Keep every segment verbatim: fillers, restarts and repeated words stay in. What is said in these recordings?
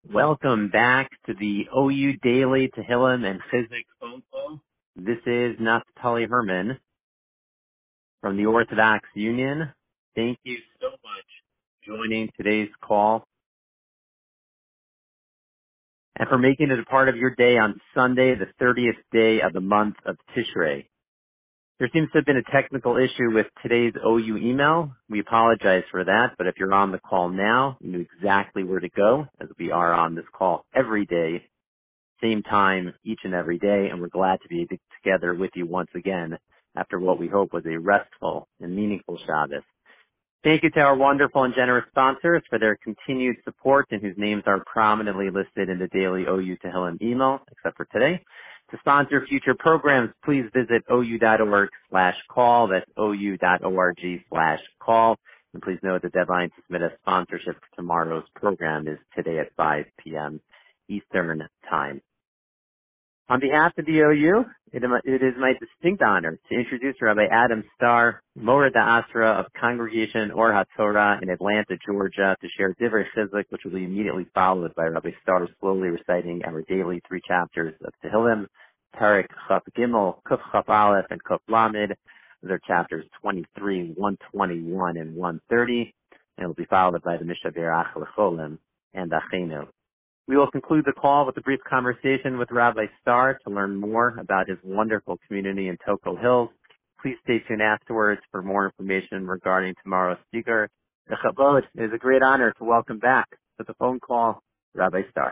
Welcome back to the O U Daily Tehillim and Chizuk phone call. This is Naftali Herman from the Orthodox Union. Thank you so much for joining today's call and for making it a part of your day on Sunday, the thirtieth day of the month of Tishrei. There seems to have been a technical issue with today's O U email. We apologize for that, but if you're on the call now, you knew exactly where to go, as we are on this call every day, same time each and every day, and we're glad to be together with you once again after what we hope was a restful and meaningful Shabbos. Thank you to our wonderful and generous sponsors for their continued support and whose names are prominently listed in the daily O U Tehillim email, except for today. To sponsor future programs, please visit ou.org slash call. That's ou.org slash call. And please note the deadline to submit a sponsorship for tomorrow's program is today at five p.m. Eastern Time. On behalf of the O U, it, it is my distinct honor to introduce Rabbi Adam Starr, Mora D'Asra of Congregation Or HaTorah in Atlanta, Georgia, to share Divrei Chizuk, which will be immediately followed by Rabbi Starr slowly reciting our daily three chapters of Tehillim, Perek Chaf Gimel, Kuf Chaf Aleph, and Kuf Lamed. Those are chapters twenty-three, one twenty-one, and one thirty, and it will be followed by the Mishaberach Lecholim and Achenu. We will conclude the call with a brief conversation with Rabbi Starr to learn more about his wonderful community in Toco Hills. Please stay tuned afterwards for more information regarding tomorrow's speaker. It is a great honor to welcome back to the phone call Rabbi Starr.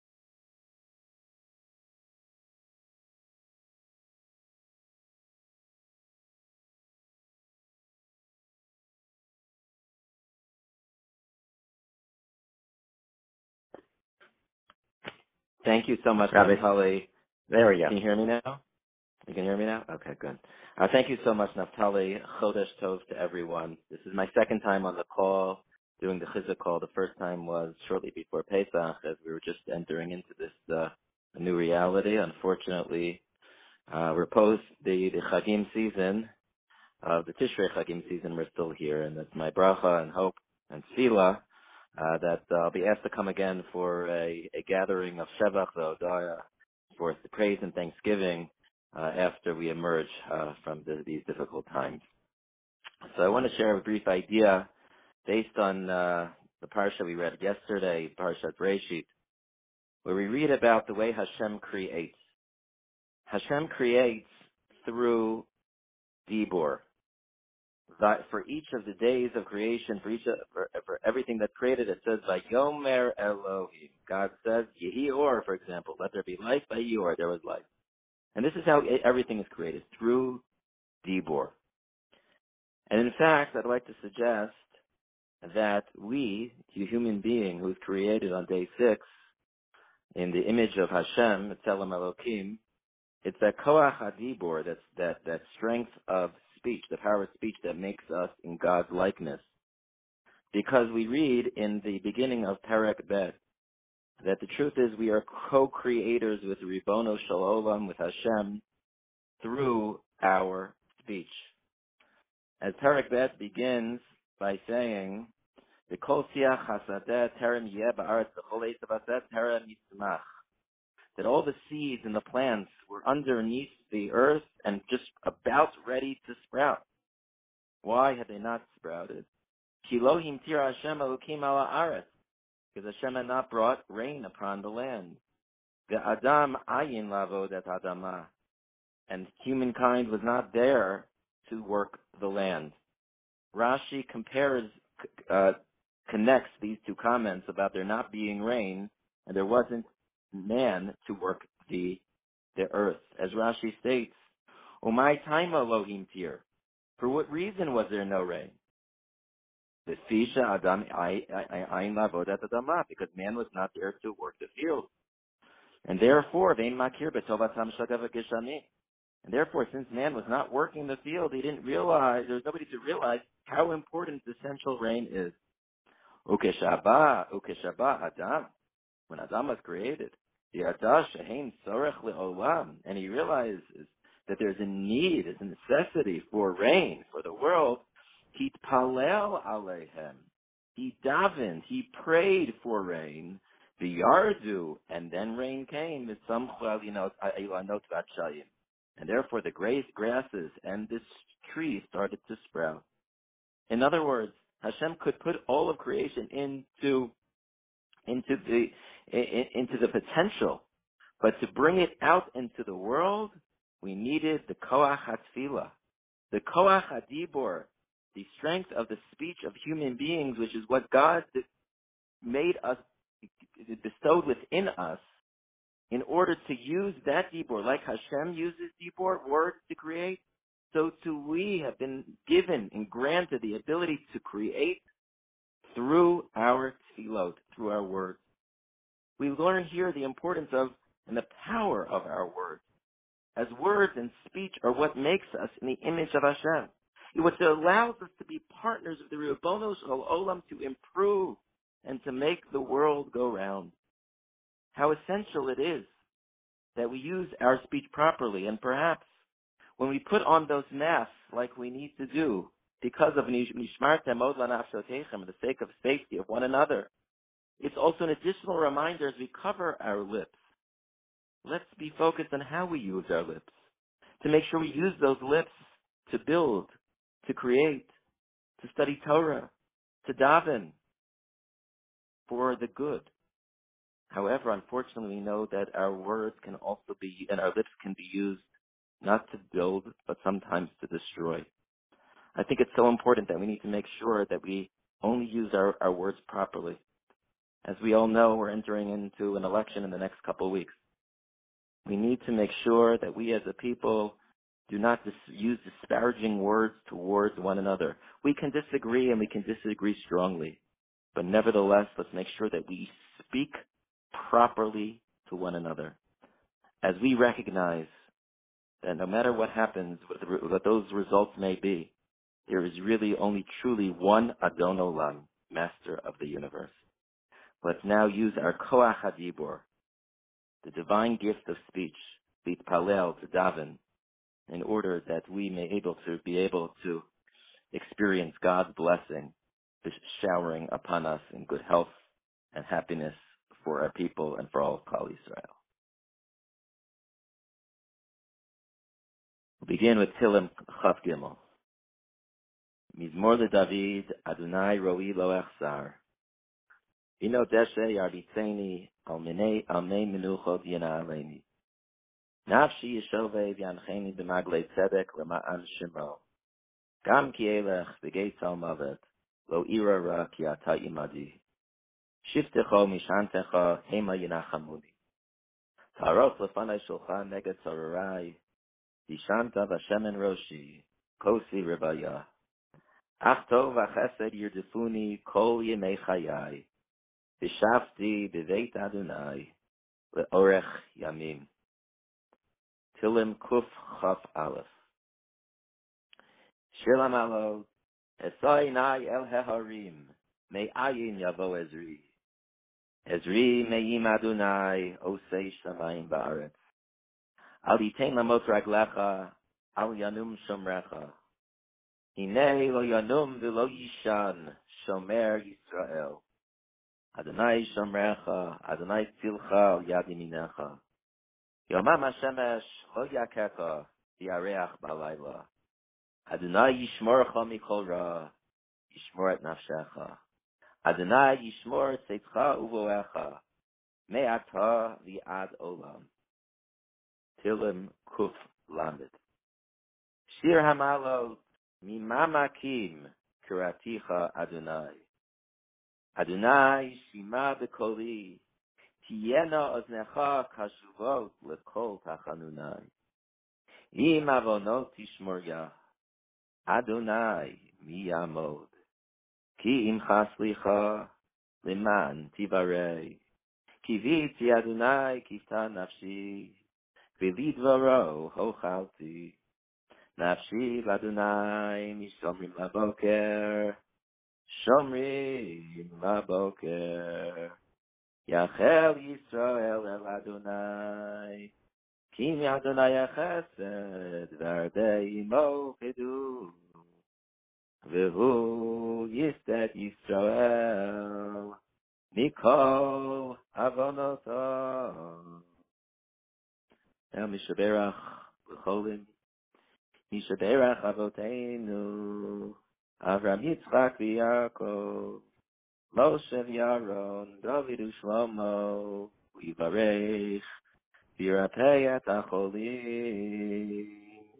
Thank you so much, Rabbi. Naftali. There we go. Can you hear me now? You can hear me now? Okay, good. Uh, thank you so much, Naftali. Chodesh Tov to everyone. This is my second time on the call, doing the Chizuk call. The first time was shortly before Pesach, as we were just entering into this uh, new reality. Unfortunately, uh, we're post the, the Chagim season, of the Tishrei Chagim season. We're still here, and that's my bracha and hope and tefillah. Uh, that uh, I'll be asked to come again for a, a gathering of Shevach, the Odaya, for the praise and thanksgiving uh, after we emerge uh, from the, these difficult times. So I want to share a brief idea based on uh, the parsha we read yesterday, Parshat Breshit, where we read about the way Hashem creates. Hashem creates through Dibur. That for each of the days of creation, for each of, for, for everything that's created, it says Vayomer Elohim. God says Yehi Or, for example, let there be life. Vayi Or, there was life. And this is how everything is created, through Dibur. And in fact, I'd like to suggest that we, the human being who's created on day six, in the image of Hashem, Tzelem Elohim, it's that Koach HaDibur, that's that that strength of speech, the power of speech that makes us in God's likeness. Because we read in the beginning of Perek Bet that the truth is we are co-creators with Ribono Shel Olam, with Hashem, through our speech. As Perek Bet begins by saying, the Kol Siach Hasadeh Terem Yeh Ba'aretz B'chol Eisav Haseh Terem Yitzmach, that all the seeds and the plants were underneath the earth and just about ready to sprout. Why had they not sprouted? Ki lo himtir Hashem Elokim ala aretz, because Hashem had not brought rain upon the land. The Adam ayin lavod et adama, and humankind was not there to work the land. Rashi compares, uh, connects these two comments about there not being rain, and there wasn't man to work the the earth. As Rashi states, Umay taima lo himtir. For what reason was there no rain? The fisha adam ayin lavodat adama, because man was not there to work the field, and therefore vein makir betovatam shagav geshamim. And therefore, since man was not working the field, he didn't realize, there was nobody to realize how important the essential rain is. Ukeshaba, ukeshaba adam, when Adam was created, and he realizes that there's a need, there's a necessity for rain for the world. He palel aleihem. He davened, he prayed for rain. V'yardu, and then rain came. And therefore the grass, grasses and this tree started to sprout. In other words, Hashem could put all of creation into into the into the potential, but to bring it out into the world, we needed the koach hatfila, the koach hadibor, the strength of the speech of human beings, which is what God made us, bestowed within us, in order to use that dibor, like Hashem uses dibor, words to create, so too we have been given and granted the ability to create through our tefillot, through our words. We learn here the importance of and the power of our words, as words and speech are what makes us in the image of Hashem. What allows us to be partners of the Ribbono Shel Olam to improve and to make the world go round. How essential it is that we use our speech properly, and perhaps when we put on those masks like we need to do because of Nishmartem Od Lanafshotechem, for the sake of safety of one another, it's also an additional reminder as we cover our lips. Let's be focused on how we use our lips, to make sure we use those lips to build, to create, to study Torah, to daven, for the good. However, unfortunately, we know that our words can also be, and our lips can be used not to build, but sometimes to destroy. I think it's so important that we need to make sure that we only use our, our words properly. As we all know, we're entering into an election in the next couple of weeks. We need to make sure that we as a people do not dis- use disparaging words towards one another. We can disagree and we can disagree strongly, but nevertheless, let's make sure that we speak properly to one another. As we recognize that no matter what happens, what, the, what those results may be, there is really only truly one Adon Olam, Master of the universe. Let's now use our Koach HaDibor, the divine gift of speech, Litpalel, to daven, in order that we may able to be able to experience God's blessing, showering upon us in good health and happiness for our people and for all of Klal Yisrael. We'll begin with Tehillim Chaf Gimel. Mizmor LeDavid, Adonai Roi Lo Echsar. Ino Deshe Yarbitzeni Al Minei Al Mei Menuchot Yana Aleini. Nafshi Yeshove V'yancheni B'maglei Tzedek L'ma'an Shemo. Gam Ki Elech B'gei Tzal Mavet Lo Ira Ra Ki Ata Imadi. Shiftecho Mishantecha Hema Yinachamuni. Taroch Lefanai Shulchan Neged Tzararai. Dishanta V'Shemen Roshi Kosi Rebaya. Achto V'Chesed Yirdifuni Kol Yemei Chayai. V'Shafti B'Veit Adonai Le'orech Yamim. Tehillim Kuf Chaf Aleph. Shir Lamalot Esai Nai El Heharim Me'ayin Yavo Ezri. Ezri Me'im Adonai Osei Shamayim Ba'aretz. Al Yitein Lamot Raglecha Al Yanum Shomrecha. Hinei Lo Yanum V'Lo Yishan Shomer Yisrael. Adonai Shomrecha, Adonai Tzilcha Al Yad Yaminecha. Yomam HaShemesh Lo Yakecha V'Yareach B'Alayla. Adonai Yishmorcha Mikol Ra, Yishmor Et Nafshecha. Adonai Yishmor Tzeitzcha Uvoecha, Me'ata V'Ad Olam. Tehillim Kuf Lamed. Shir Hamalot Mimamakim Kiraticha Adonai. Adonai Shima B'Koli Tiyena Oznecha Kashuvot Lekol Tachanunai. Im Avonot Tishmorya Adonai Mi Yamod. Ki Im Chaslicha Leman Tivarei. Ki Viti Adonai Kifta Nafshi V'Lidvaro Hochalti. Nafshi Adonai Mishomrim Laboker. Shomrim Laboker. Yachel Yisrael El Adonai. Kim Adonai Chesed V'Ardei Imo Kedu. V'Hu Yistet Yisrael Mikol avonoto. El mishaberach l'cholim. Mishaberach avoteinu. Avram Yitzchak v'Yaakov. Moshe v'Aaron. David u'Shlomo. U'Yivarech. V'Yirapei et acholim.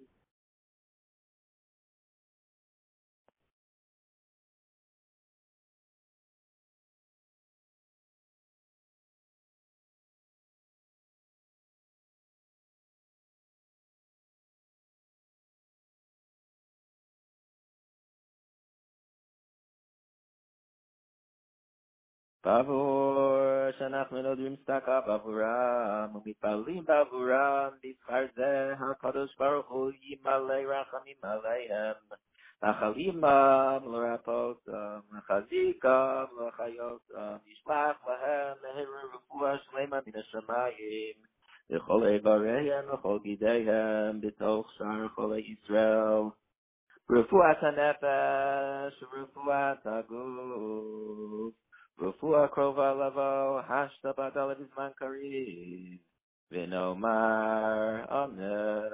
בעבור שאנחנו נודעים צדקה בעבורם ומתפללים בעבורם בשכר זה הקדוש ברוך הוא ימלא רחמים עליהם נחלים בם לרפאותם לחזיקם לחיותם ישלח להם מהר רפואה שלמה מן השמיים לכל איבריהם וכל גידיהם בתוך שאר חולי ישראל רפואת הנפש ורפואת הגוף רפואה קרובה לבוא, השתבדה לבזמן קריב, ונאמר אמן.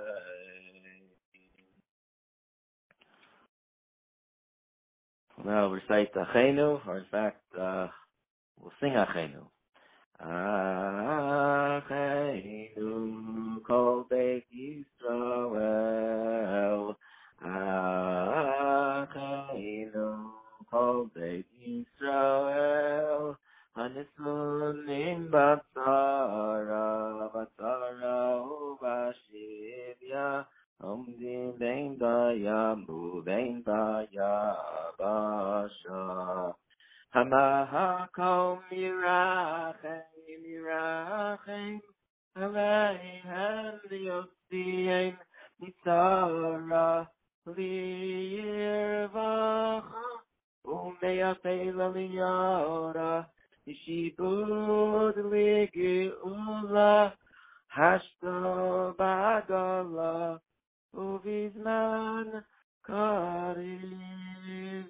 Now we'll recite Achenu, or in fact, uh, we'll sing Achenu. Achenu, kol beit Yisrael. Achenu, kol beit Yisrael. Hanisunim batzara, batzara ubashivya. Omdim bein bayam, ubein bayabasha. Hamahakom mirachem, mirachem, aleihem liyotziem, mitzara, liyirvacha, umeyafela liyara, yishibud ligeula, hashto bagala, uvizman kariv.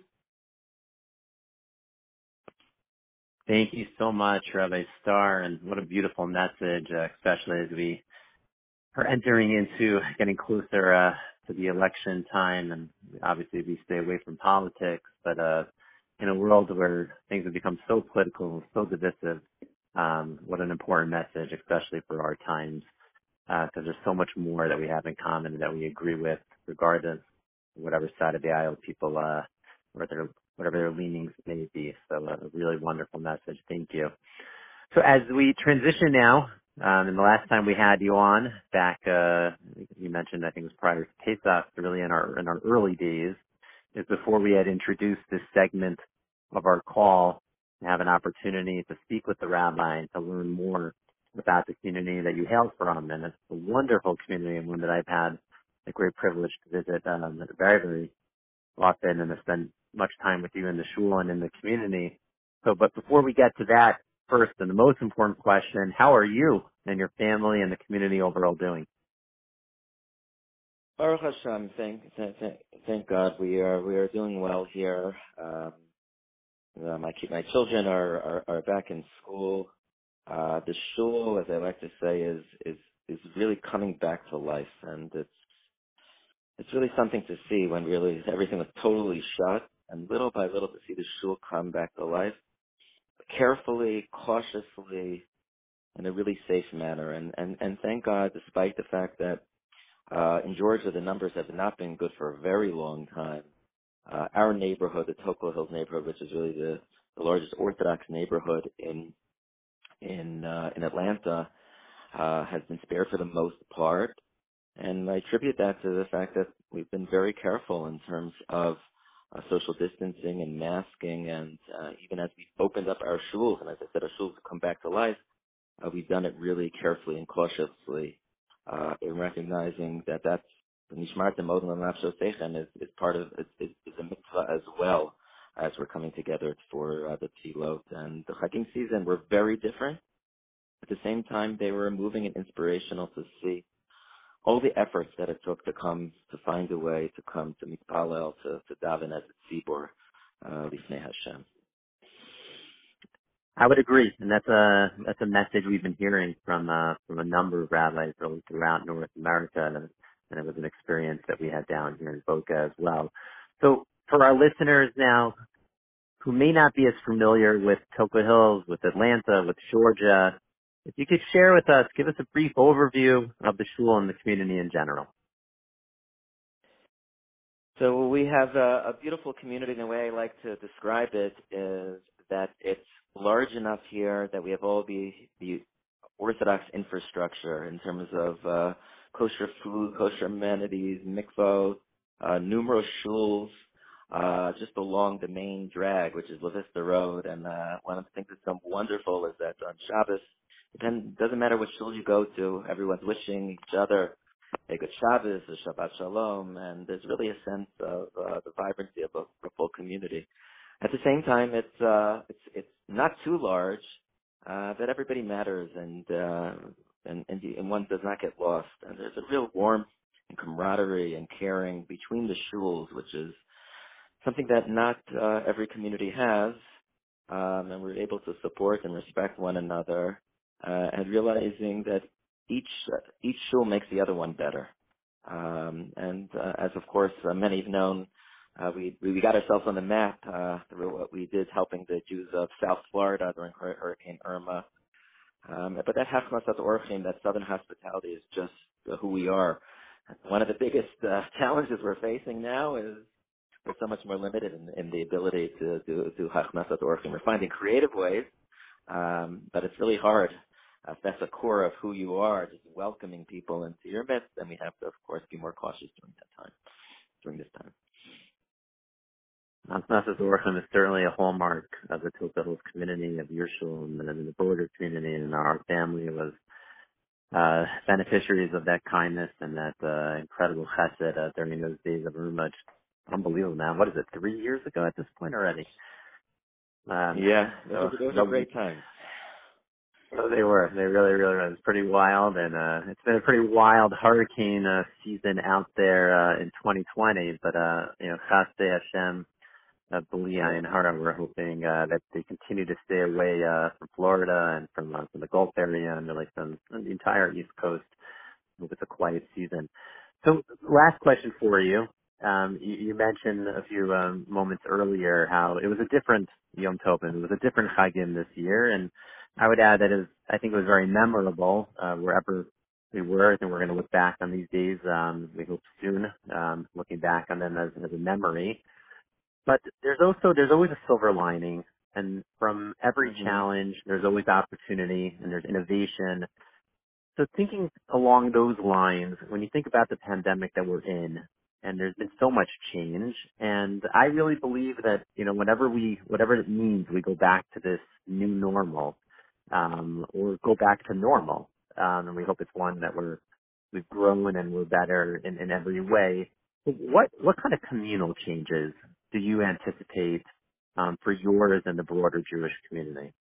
Thank you so much, Rabbi Starr, and what a beautiful message, uh, especially as we are entering into getting closer uh, to the election time, and obviously we stay away from politics, but uh, in a world where things have become so political and so divisive, um, what an important message, especially for our times, because uh, there's so much more that we have in common that we agree with, regardless of whatever side of the aisle people, uh, or their whatever their leanings may be. So uh, a really wonderful message. Thank you. So as we transition now, um, and the last time we had you on back, uh, you mentioned, I think it was prior to Pesach, really in our, in our early days, is before we had introduced this segment of our call to have an opportunity to speak with the rabbi and to learn more about the community that you hail from. And it's a wonderful community and one that I've had the great privilege to visit um, very, very often and to spend much time with you in the shul and in the community. So, but before we get to that, first and the most important question, how are you and your family and the community overall doing? Baruch Hashem, thank, thank, thank God we are, we are doing well here. Um, uh, my, my children are, are, are back in school. Uh, the shul, as I like to say, is, is, is really coming back to life, and it's, it's really something to see when really everything was totally shut, and little by little to see the shul come back to life, carefully, cautiously, in a really safe manner. And, and, and thank God, despite the fact that uh, in Georgia the numbers have not been good for a very long time, uh, our neighborhood, the Tocqueville Hills neighborhood, which is really the, the largest Orthodox neighborhood in in uh, in Atlanta, uh, has been spared for the most part. And I attribute that to the fact that we've been very careful in terms of uh, social distancing and masking, and uh, even as we've opened up our shuls, and as I said, our shuls have come back to life, uh, we've done it really carefully and cautiously, uh, in recognizing that that's Nishmar Model and Nafsho is, is part of, is, is, is a mitzvah as well as we're coming together for uh, the Tefillot. And the Chagim season were very different. At the same time, they were moving and inspirational to see all the efforts that it took to come, to find a way to come to Mitpalel, to, to daven as a tzibur, uh, Lifnei Hashem. I would agree, and that's a that's a message we've been hearing from uh, from a number of rabbis really throughout North America, and, and it was an experience that we had down here in Boca as well. So for our listeners now who may not be as familiar with Cocoa Hills, with Atlanta, with Georgia, if you could share with us, give us a brief overview of the shul and the community in general. So we have a, a beautiful community, and the way I like to describe it is that it's large enough here that we have all the, the Orthodox infrastructure in terms of uh, kosher food, kosher amenities, mikvot, uh, numerous shuls, uh, just along the main drag, which is La Vista Road. And uh, one of the things that's so wonderful is that on Shabbos, it doesn't matter which shul you go to, everyone's wishing each other a good Shabbos, a Shabbat Shalom, and there's really a sense of uh, the vibrancy of a, a full community. At the same time, it's uh, it's it's not too large uh, that everybody matters, and uh, and and, you, and one does not get lost. And there's a real warmth and camaraderie and caring between the shuls, which is something that not uh, every community has. Um, and we're able to support and respect one another, uh, and realizing that each uh, each shul makes the other one better. Um, and uh, as of course uh, many have known, uh, we we got ourselves on the map uh, through what we did helping the Jews of South Florida during Hur- Hurricane Irma. Um, but that Hachmasat Orchim, that southern hospitality, is just uh, who we are. One of the biggest uh, challenges we're facing now is we're so much more limited in, in the ability to do do Hachmasat Orchim. We're finding creative ways, um, but it's really hard. Uh, if that's a core of who you are, just welcoming people into your midst, then we have to, of course, be more cautious during that time, during this time. Hachmasat Orchim is certainly a hallmark of the Cocoa Hills community, of your shul, and then the border community, and our family was uh, beneficiaries of that kindness and that uh, incredible chesed uh, during those days of Irma. Unbelievable, man. What is it, three years ago at this point already? Um, Yeah, those, so, are, those so are great times. So they were. They really, really were. It was pretty wild, and uh, it's been a pretty wild hurricane uh, season out there uh, in twenty twenty. But uh, you know, Chasdei Hashem, uh, B'li Ayin Hara, we're hoping uh, that they continue to stay away uh, from Florida and from, uh, from the Gulf area and really from the entire East Coast with a quiet season. So, last question for you. Um, you, you mentioned a few um, moments earlier how it was a different Yom Tov, and it was a different Chagim this year, and I would add that it was, I think it was very memorable uh, wherever we were. I think we're going to look back on these days, um, we hope soon, um, looking back on them as, as a memory. But there's also, there's always a silver lining, and from every Mm-hmm. challenge, there's always opportunity, and there's innovation. So thinking along those lines, when you think about the pandemic that we're in, and there's been so much change, and I really believe that, you know, whenever we, whatever it means, we go back to this new normal, um, or go back to normal, um, and we hope it's one that we're, we've grown and we're better in, in every way. What, what kind of communal changes do you anticipate, um, for yours and the broader Jewish community?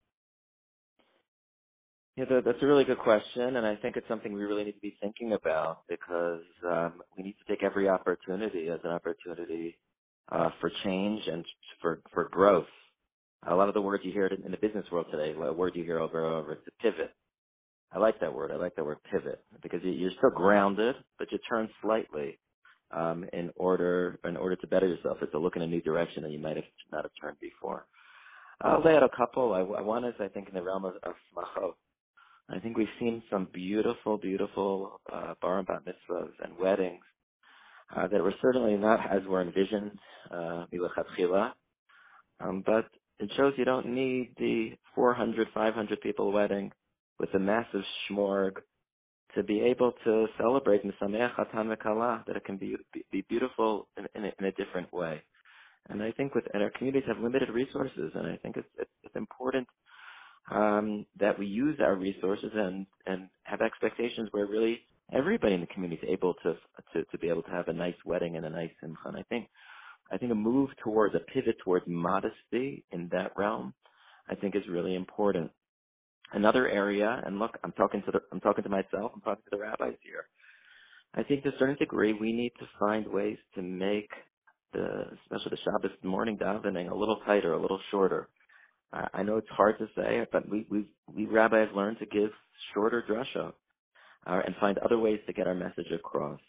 Yeah, that, that's a really good question, and I think it's something we really need to be thinking about because um, we need to take every opportunity as an opportunity uh, for change and for for growth. A lot of the words you hear in the business world today, a word you hear over and over, is to pivot. I like that word. I like that word pivot because you- you're still grounded, but you turn slightly um, in order in order to better yourself. It's to look in a new direction that you might have not have turned before. I'll lay out a couple. I, I one is, I think, in the realm of, of smachot. I think we've seen some beautiful, beautiful uh, bar and bat mitzvahs and weddings uh, that were certainly not as were envisioned, uh, milechatchila, um, but it shows you don't need the four hundred, five hundred people wedding with a massive shmorg to be able to celebrate Misameach Chatan V'Kala, that it can be be beautiful in, in, a, in a different way. And I think with and our communities have limited resources, and I think it's it's, it's important um, that we use our resources and, and have expectations where really everybody in the community is able to, to to be able to have a nice wedding and a nice simcha. And I think I think a move towards a pivot towards modesty in that realm, I think, is really important. Another area, and look, I'm talking to the I'm talking to myself, I'm talking to the rabbis here. I think to a certain degree we need to find ways to make the especially the Shabbos morning davening a little tighter, a little shorter. I, I know it's hard to say, but we, we, we rabbis learned to give shorter drasha uh, and find other ways to get our message across.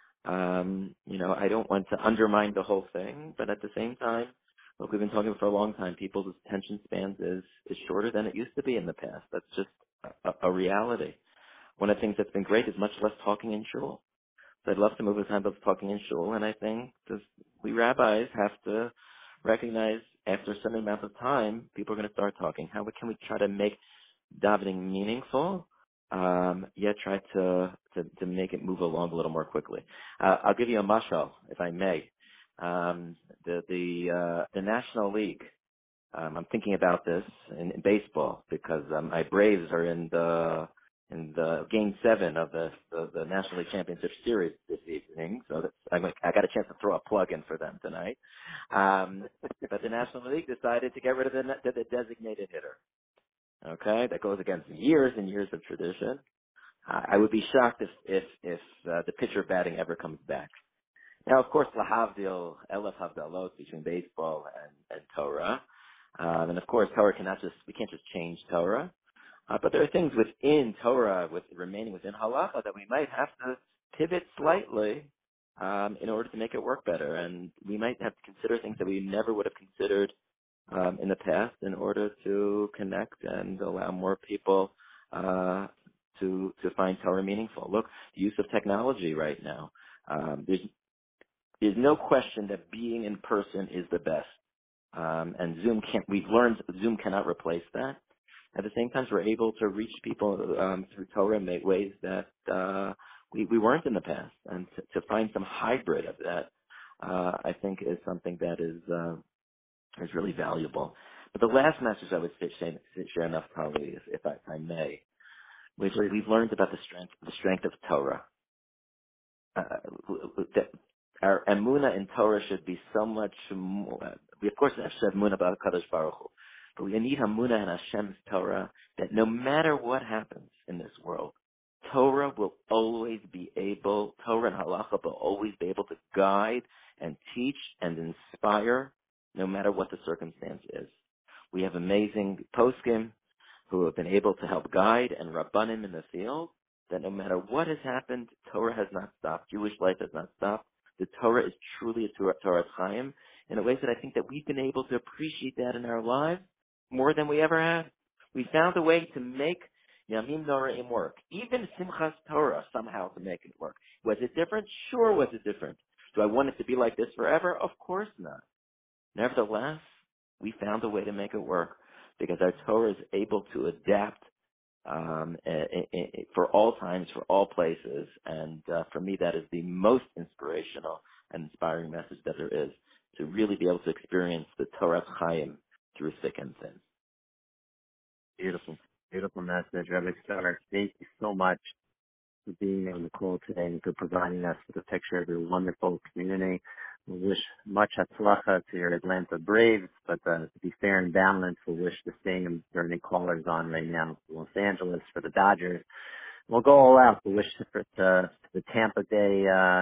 Um, you know, I don't want to undermine the whole thing, but at the same time, look, we've been talking for a long time. People's attention spans is, is shorter than it used to be in the past. That's just a, a reality. One of the things that's been great is much less talking in shul. So I'd love to move the time of talking in shul, and I think this, we rabbis have to recognize after a certain amount of time, people are going to start talking. How can we try to make davening meaningful, um, yet try to, to, to make it move along a little more quickly? Uh, I'll give you a mashal, if I may. Um, the the uh, the National League. Um, I'm thinking about this in, in baseball because um, my Braves are in the in the Game Seven of the, the the National League Championship Series this evening. So that's, I'm, I got a chance to throw a plug in for them tonight. Um, but the National League decided to get rid of the, the designated hitter. Okay, that goes against years and years of tradition. Uh, I would be shocked if if if uh, the pitcher batting ever comes back. Now, of course, lahavdil, elef havdalot between baseball and, and Torah. Um, and of course, Torah cannot just, we can't just change Torah. Uh, but there are things within Torah, with remaining within halacha, that we might have to pivot slightly um, in order to make it work better. And we might have to consider things that we never would have considered um, in the past in order to connect and allow more people uh, to to find Torah meaningful. Look, the use of technology right now. Um, there's There's no question that being in person is the best. Um, and Zoom can't, we've learned Zoom cannot replace that. At the same time, we're able to reach people um, through Torah in ways that uh, we, we weren't in the past. And to, to find some hybrid of that, uh, I think is something that is uh, is really valuable. But the last message I would say, share enough probably, if, if, I, if I may, which we've learned about the strength, the strength of Torah. Uh, that our emuna in Torah should be so much more. We of course have to have emuna about Kadosh Baruch Hu, but we need emuna in Hashem's Torah that no matter what happens in this world, Torah will always be able, Torah and Halacha will always be able to guide and teach and inspire, no matter what the circumstance is. We have amazing poskim who have been able to help guide and rabbanim in the field, that no matter what has happened, Torah has not stopped. Jewish life has not stopped. The Torah is truly a Torah, Torah Chaim in a way that I think that we've been able to appreciate that in our lives more than we ever have. We found a way to make Yamim Noraim work. Even Simchas Torah somehow to make it work. Was it different? Sure was it different. Do I want it to be like this forever? Of course not. Nevertheless, we found a way to make it work because our Torah is able to adapt um, it, it, it, for all times, for all places. And uh, for me, that is the most inspirational and inspiring message that there is, to really be able to experience the Torah Chaim through thick and thin. Beautiful, beautiful message, Rabbi Starr. Thank you so much for being on the call today and for providing us with a picture of your wonderful community. We wish much hatzlacha to your Atlanta Braves, but uh, to be fair and balanced, we wish the same. There are any callers on right now for Los Angeles, for the Dodgers. We'll go all out. We wish for uh, the Tampa Bay, uh,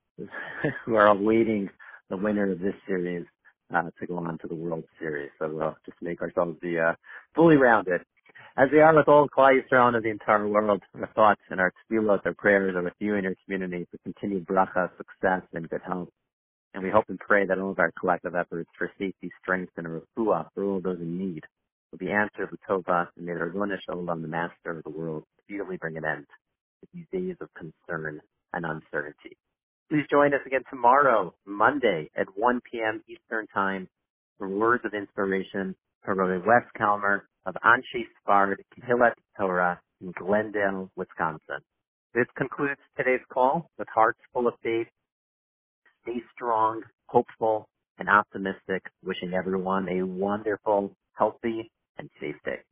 who are awaiting the winner of this series uh, to go on to the World Series. So we'll just make ourselves be uh, fully rounded. As we are with all Klal Yisrael of the entire world, our thoughts and our tefillot, our prayers are with you and your community for continued bracha, success, and good health. And we hope and pray that all of our collective efforts for safety, strength, and refuah for all those in need will be answered with tova, and may the Ribono Shel Olam, the Master of the world, speedily bring an end to these days of concern and uncertainty. Please join us again tomorrow, Monday, at one p.m. Eastern Time, for words of inspiration from Rabbi Wes Kalmer of Anshe Sfard Kehillat Torah in Glendale, Wisconsin. This concludes today's call. With hearts full of faith, stay strong, hopeful, and optimistic, wishing everyone a wonderful, healthy, and safe day.